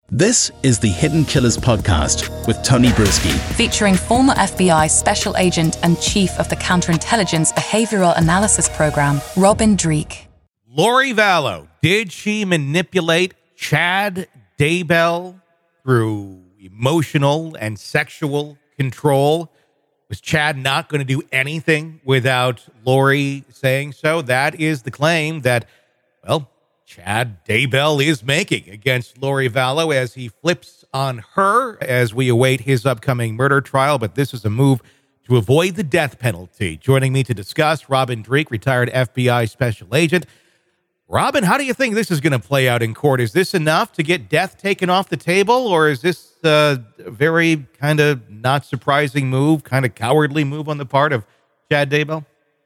This is the Hidden Killers podcast with Tony Brueski. Featuring former FBI Special Agent and Chief of the Counterintelligence Behavioral Analysis Program, Robin Dreeke. Lori Vallow, did she manipulate Chad Daybell through emotional and sexual control? Was Chad not going to do anything without Lori saying so? That is the claim that, well, Chad Daybell is making against Lori Vallow as he flips on her as we await his upcoming murder trial. But this is a move to avoid the death penalty. Joining me to discuss, Robin Dreeke, retired FBI special agent. Robin, how do you think this is going to play out in court? Is this enough to get death taken off the table, or is this a very kind of not surprising move, kind of cowardly move on the part of Chad Daybell?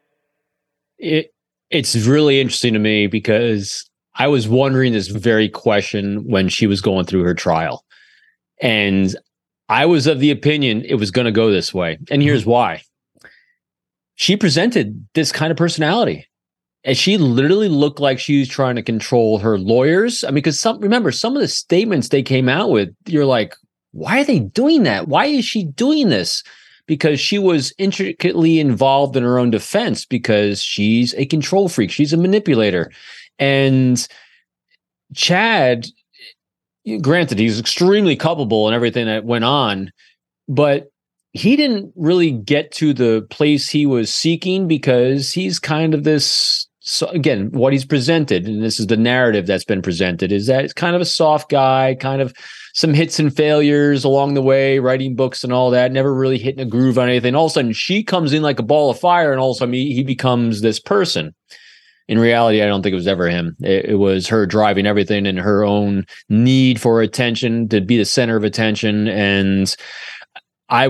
It's really interesting to me because I was wondering this very question when she was going through her trial. And I was of the opinion it was going to go this way. And here's why. She presented this kind of personality. And she literally looked like she was trying to control her lawyers. I mean, because remember, some of the statements they came out with, you're like, why are they doing that? Why is she doing this? Because she was intricately involved in her own defense because she's a control freak. She's a manipulator. And Chad, granted, he's extremely culpable in everything that went on, but he didn't really get to the place he was seeking because he's kind of this, so again, what he's presented, and this is the narrative that's been presented, is that it's kind of a soft guy, kind of some hits and failures along the way, writing books and all that, never really hitting a groove on anything. All of a sudden, she comes in like a ball of fire, and all of a sudden he becomes this person. In reality, I don't think it was ever him. It was her driving everything and her own need for attention, to be the center of attention. And I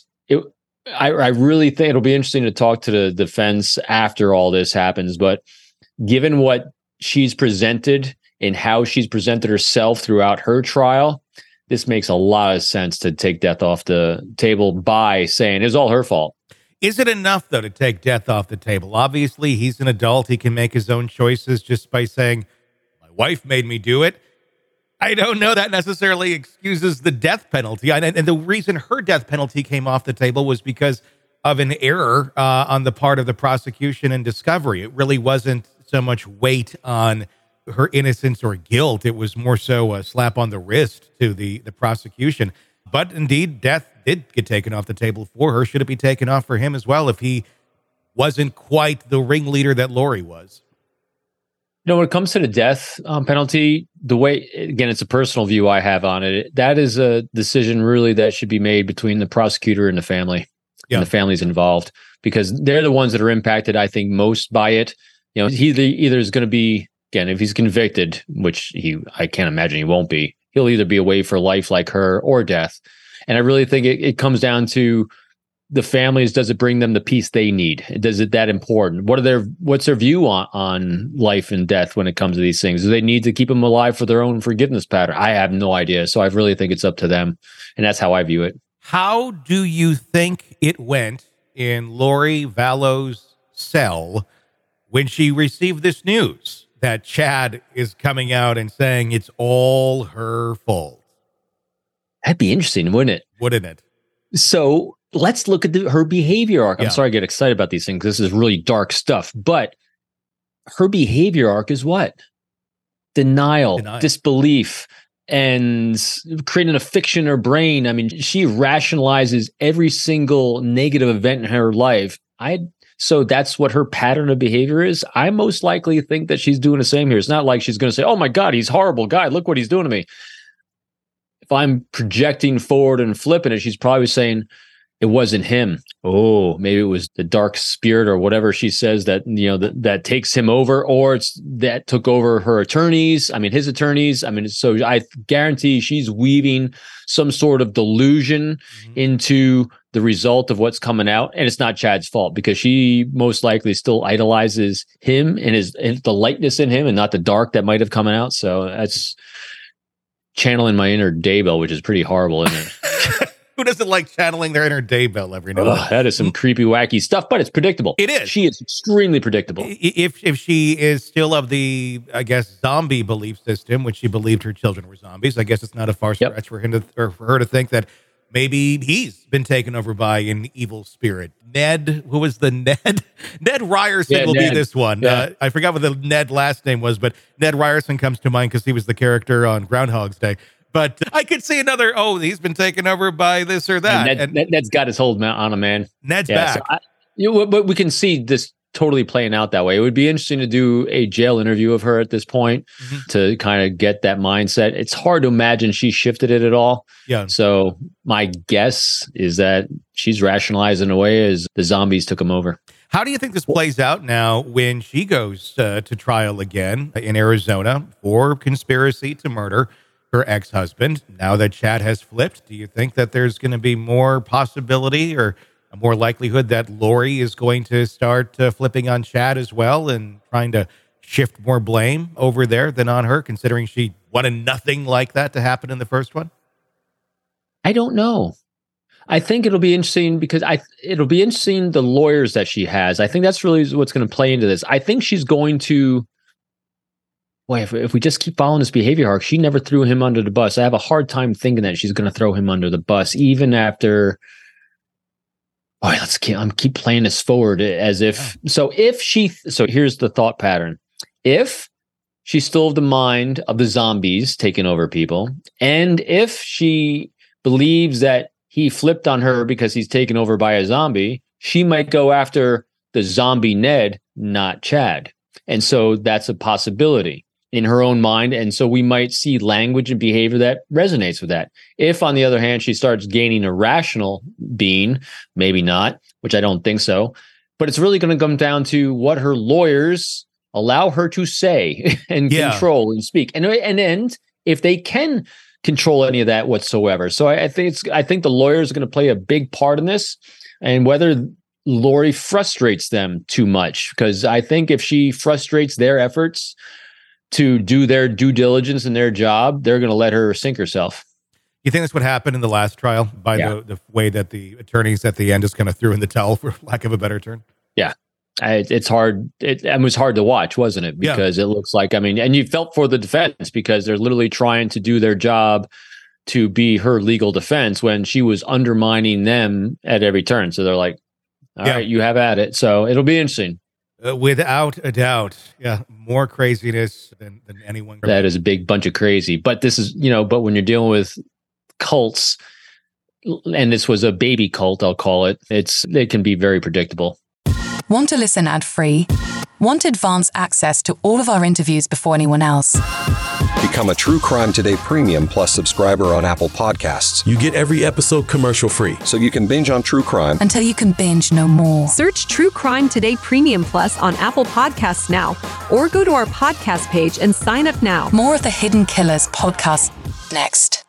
really think it'll be interesting to talk to the defense after all this happens. But given what she's presented and how she's presented herself throughout her trial, this makes a lot of sense to take death off the table by saying it's all her fault. Is it enough, though, to take death off the table? Obviously, he's an adult. He can make his own choices just by saying, my wife made me do it. I don't know that necessarily excuses the death penalty. And the reason her death penalty came off the table was because of an error on the part of the prosecution and discovery. It really wasn't so much weight on her innocence or guilt. It was more so a slap on the wrist to the prosecution. But indeed, death did get taken off the table for her. Should it be taken off for him as well if he wasn't quite the ringleader that Lori was? You know, when it comes to the death penalty, the way, again, it's a personal view I have on it. That is a decision really that should be made between the prosecutor and the family, and the families involved, because they're the ones that are impacted, I think, most by it. You know, he either is going to be, again, if he's convicted, which I can't imagine he won't be, he'll either be away for life like her or death. And I really think it comes down to the families. Does it bring them the peace they need? Is it that important? What's their view on life and death when it comes to these things? Do they need to keep them alive for their own forgiveness pattern? I have no idea. So I really think it's up to them. And that's how I view it. How do you think it went in Lori Vallow's cell when she received this news that Chad is coming out and saying it's all her fault? That'd be interesting, wouldn't it? Wouldn't it? So let's look at her behavior arc. I'm sorry I get excited about these things. This is really dark stuff. But her behavior arc is what? Denial. Disbelief, and creating a fiction in her brain. I mean, she rationalizes every single negative event in her life. So that's what her pattern of behavior is. I most likely think that she's doing the same here. It's not like she's going to say, oh my God, he's a horrible guy. Look what he's doing to me. If I'm projecting forward and flipping it, she's probably saying it wasn't him. Oh, maybe it was the dark spirit or whatever she says that, you know, that takes him over, or it's that took over her attorneys. I mean, his attorneys. I mean, so I guarantee she's weaving some sort of delusion into the result of what's coming out. And it's not Chad's fault because she most likely still idolizes him and the lightness in him and not the dark that might have come out. So that's channeling my inner Daybell, which is pretty horrible, isn't it? Who doesn't like channeling their inner Daybell every now and then? That is some creepy, wacky stuff, but it's predictable. It is. She is extremely predictable. If she is still of the, I guess, zombie belief system, which she believed her children were zombies, I guess it's not a far stretch for her to think that maybe he's been taken over by an evil spirit. Ned, who was the Ned? Ned Ryerson will be this one. Yeah. I forgot what the Ned last name was, but Ned Ryerson comes to mind because he was the character on Groundhog's Day. But I could see another, he's been taken over by this or that. And Ned's got his hold on him, man. Ned's back. So but we can see this totally playing out that way. It would be interesting to do a jail interview of her at this point to kind of get that mindset. It's hard to imagine she shifted it at all. Yeah. So my guess is that she's rationalizing away as the zombies took him over. How do you think this plays out now when she goes to trial again in Arizona for conspiracy to murder her ex-husband? Now that Chad has flipped, do you think that there's going to be more possibility or a more likelihood that Lori is going to start flipping on Chad as well and trying to shift more blame over there than on her, considering she wanted nothing like that to happen in the first one? I don't know. I think it'll be interesting because it'll be interesting the lawyers that she has. I think that's really what's going to play into this. I think she's going to. Boy, if we just keep following this behavior arc, she never threw him under the bus. I have a hard time thinking that she's going to throw him under the bus, even after. Boy, I'm keep playing this forward as if. So here's the thought pattern: if she's still of the mind of the zombies taking over people, and if she believes that he flipped on her because he's taken over by a zombie, she might go after the zombie Ned, not Chad, and so that's a possibility in her own mind. And so we might see language and behavior that resonates with that. If, on the other hand, she starts gaining a rational being, maybe not, which I don't think so, but it's really going to come down to what her lawyers allow her to say and control and speak. And if they can control any of that whatsoever. So I think the lawyers are going to play a big part in this, and whether Lori frustrates them too much, because I think if she frustrates their efforts to do their due diligence in their job, they're going to let her sink herself. You think that's what happened in the last trial by the way that the attorneys at the end just kind of threw in the towel, for lack of a better term? Yeah. It's hard. It was hard to watch, wasn't it? Because it looks like, and you felt for the defense because they're literally trying to do their job to be her legal defense when she was undermining them at every turn. So they're like, all right, you have at it. So it'll be interesting. Without a doubt. Yeah. More craziness than anyone. That is a big bunch of crazy. But this is, but when you're dealing with cults, and this was a baby cult, I'll call it, it can be very predictable. Want to listen ad-free? Want advanced access to all of our interviews before anyone else? Become a True Crime Today Premium Plus subscriber on Apple Podcasts. You get every episode commercial-free. So you can binge on true crime until you can binge no more. Search True Crime Today Premium Plus on Apple Podcasts now, or go to our podcast page and sign up now. More of the Hidden Killers podcast next.